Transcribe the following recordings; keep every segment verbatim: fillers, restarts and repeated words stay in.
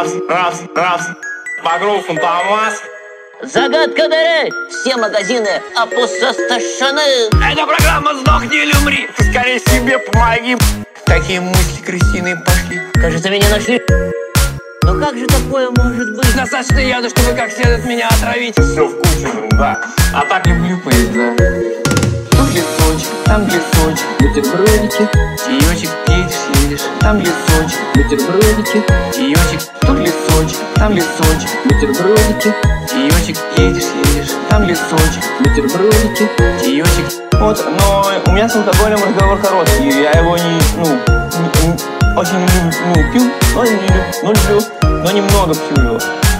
раз, раз, раз. Багров Фантомас. Загадка дыры. Все магазины опустошены. Это программа «Сдохни или умри». Ты скорее себе помоги. Такие мысли крысиные пошли. Кажется, меня нашли. Но как же такое может быть? Достаточно яда, чтобы как следует меня отравить. Все в кучу, да. А так люблю поезда. Тут лесочек, там лесочек, бутербродики. Чаечек едешь, едешь, там лесочек, бутербродики. Чаечек, тут лесочек, там лесочек, бутербродики. Чаечек едешь, едешь, там лесочек, бутербродики. Чаечек. Вот, но у меня с алкоголем разговор хороший. Я его не, ну, не, не, очень люблю, ну, пью, но не люблю, но люблю, но немного пью его.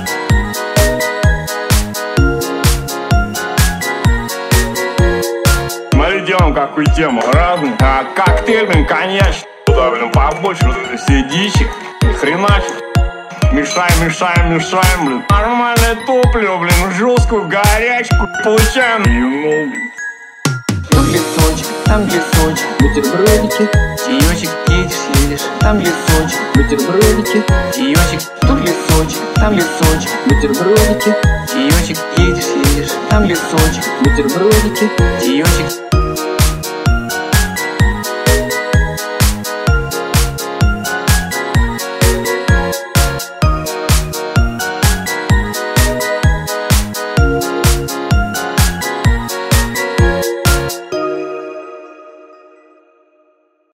Смотри, делаем какую тему разную. А коктейль, блин, коньячный. Туда, блин, побольше вот это все дичи. Ни хрена. Мешаем, мешаем, мешаем, блин. Нормальное топливо, блин, жесткую горячку. Получаем, you know. Тут лесочек, там лесочек, бутербродики. Чаечек едешь, едешь, там лесочек, бутербродики. Чаечек, тут лесочек, там лесочек, бутербродики. Чаечек едешь, едешь, там лесочек, бутербродики. Чаечек.